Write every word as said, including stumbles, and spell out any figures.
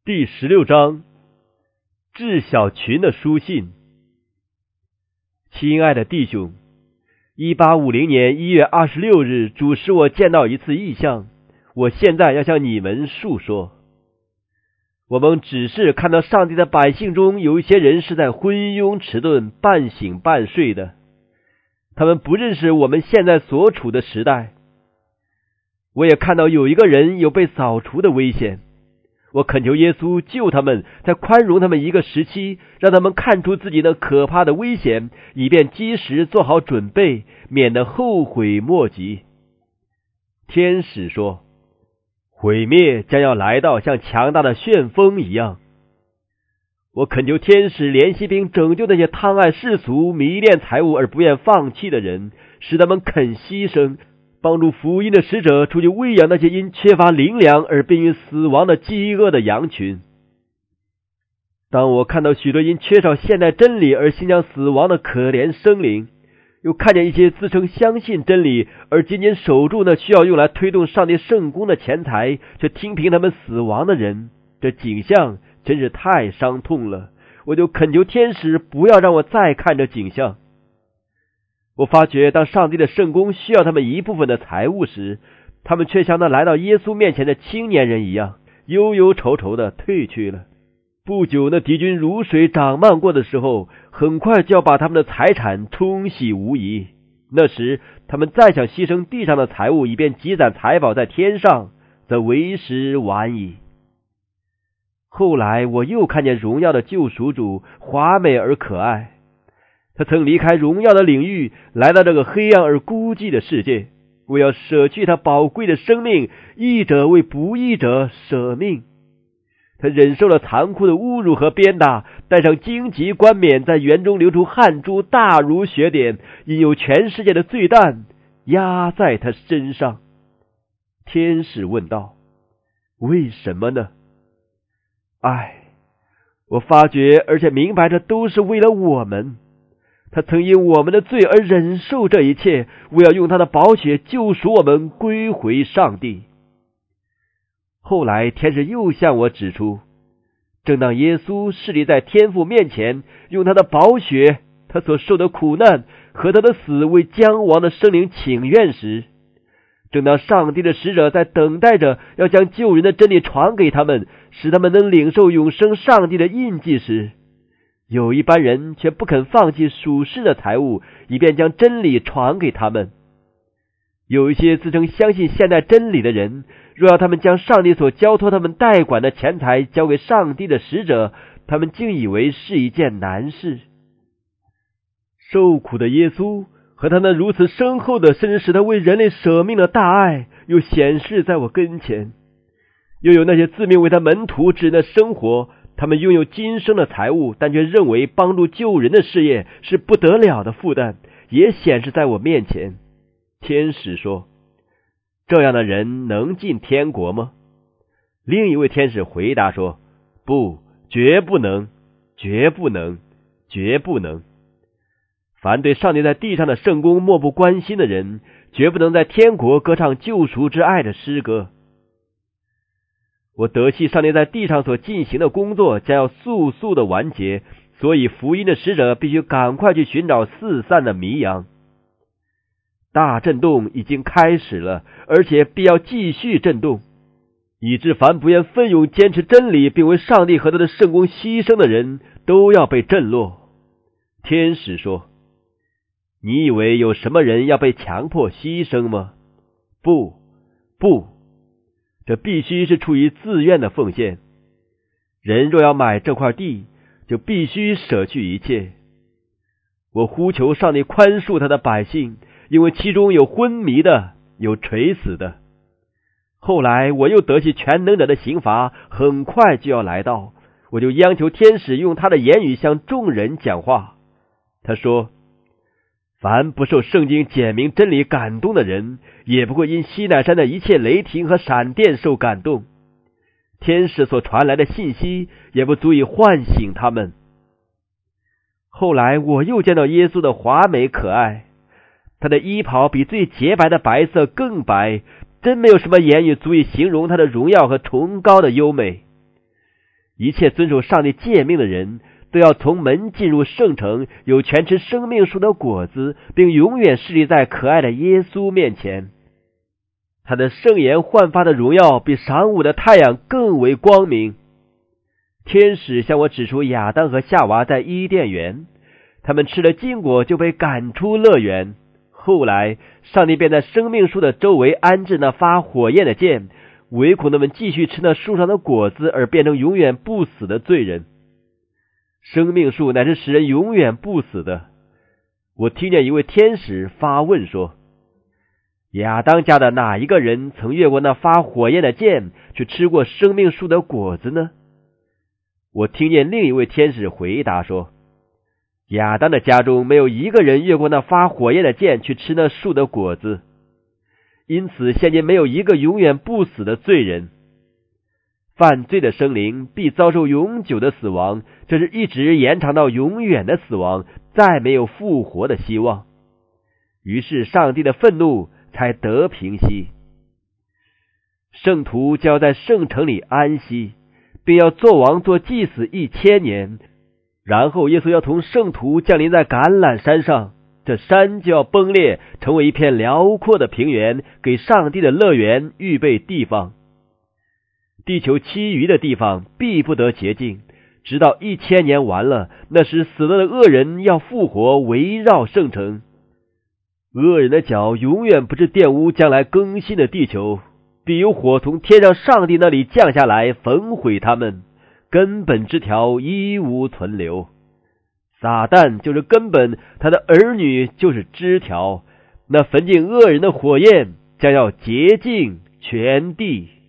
第十六章，致小群的书信。亲爱的弟兄，一八五零年一月二十六日，主使我见到一次异象，我现在要向你们述说。我们只是看到上帝的百姓中有一些人是在昏庸迟钝、半醒半睡的，他们不认识我们现在所处的时代。我也看到有一个人有被扫除的危险，我恳求耶稣救他们，再宽容他们一个时期，让他们看出自己那可怕的危险，以便及时做好准备，免得后悔莫及。天使说，毁灭将要来到，像强大的旋风一样。我恳求天使怜惜并拯救那些贪爱世俗、迷恋财物而不愿放弃的人，使他们肯牺牲，帮助福音的使者出去喂养那些因缺乏灵粮而濒于死亡的饥饿的羊群。当我看到许多因缺少现代真理而心将死亡的可怜生灵，又看见一些自称相信真理而紧紧守住那需要用来推动上帝圣工的钱财，却听凭他们死亡的人，这景象真是太伤痛了。我就恳求天使不要让我再看这景象。我发觉当上帝的圣工需要他们一部分的财物时，他们却像那来到耶稣面前的青年人一样，忧忧愁愁的退去了。不久那敌军如水涨漫过的时候，很快就要把他们的财产冲洗无疑。那时他们再想牺牲地上的财物以便积攒财宝在天上，则为时晚矣。后来我又看见荣耀的救赎主华美而可爱，他曾离开荣耀的领域，来到这个黑暗而孤寂的世界，为要舍去他宝贵的生命，义者为不义者舍命。他忍受了残酷的侮辱和鞭打，戴上荆棘冠冕，在园中流出汗珠大如血点，因有全世界的罪担压在他身上。天使问道，为什么呢？唉，我发觉而且明白，这都是为了我们。他曾因我们的罪而忍受这一切，为要用他的宝血救赎我们归回上帝。后来天使又向我指出，正当耶稣势力在天父面前，用他的宝血、他所受的苦难和他的死为将亡的生灵请愿时，正当上帝的使者在等待着要将救人的真理传给他们，使他们能领受永生上帝的印记时，有一班人却不肯放弃属世的财物，以便将真理传给他们。有一些自称相信现代真理的人，若要他们将上帝所交托他们代管的钱财交给上帝的使者，他们竟以为是一件难事。受苦的耶稣和他那如此深厚的，甚至使他为人类舍命的大爱，又显示在我跟前。又有那些自命为他门徒之人的生活，他们拥有今生的财物，但却认为帮助救人的事业是不得了的负担，也显示在我面前。天使说，这样的人能进天国吗？另一位天使回答说，不，绝不能，绝不能，绝不能。凡对上帝在地上的圣工漠不关心的人，绝不能在天国歌唱救赎之爱的诗歌。我得悉上帝在地上所进行的工作将要速速的完结，所以福音的使者必须赶快去寻找四散的迷羊。大震动已经开始了，而且必要继续震动，以致凡不愿奋勇坚持真理并为上帝和他的圣工牺牲的人都要被震落。天使说，你以为有什么人要被强迫牺牲吗？不，不，这必须是出于自愿的奉献。人若要买这块地，就必须舍去一切。我呼求上帝宽恕他的百姓，因为其中有昏迷的，有垂死的。后来我又得悉全能者的刑罚很快就要来到，我就央求天使用他的言语向众人讲话。他说，凡不受圣经简明真理感动的人，也不会因西乃山的一切雷霆和闪电受感动。天使所传来的信息也不足以唤醒他们。后来我又见到耶稣的华美可爱，他的衣袍比最洁白的白色更白，真没有什么言语足以形容他的荣耀和崇高的优美。 一切遵守上帝诫命的人都要从门进入圣城，有权吃生命树的果子，并永远侍立在可爱的耶稣面前。他的圣言焕发的荣耀比晌午的太阳更为光明。天使向我指出亚当和夏娃在伊甸园，他们吃了禁果就被赶出乐园。后来上帝便在生命树的周围安置那发火焰的剑，唯恐他们继续吃那树上的果子而变成永远不死的罪人。生命树乃是使人永远不死的。我听见一位天使发问说，亚当家的哪一个人曾越过那发火焰的剑去吃过生命树的果子呢？我听见另一位天使回答说，亚当的家中没有一个人越过那发火焰的剑去吃那树的果子，因此现今没有一个永远不死的罪人。犯罪的生灵必遭受永久的死亡，这是一直延长到永远的死亡，再没有复活的希望。于是上帝的愤怒才得平息。圣徒就要在圣城里安息，并要做王做祭司一千年，然后耶稣要同圣徒降临在橄榄山上，这山就要崩裂，成为一片辽阔的平原，给上帝的乐园预备地方。地球其余的地方必不得洁净，直到一千年完了，那时死了的恶人要复活，围绕圣城。恶人的脚永远不是玷污将来更新的地球，必有火从天上上帝那里降下来，焚毁他们，根本之条一无存留。撒旦就是根本，他的儿女就是枝条，那焚尽恶人的火焰将要洁净全地。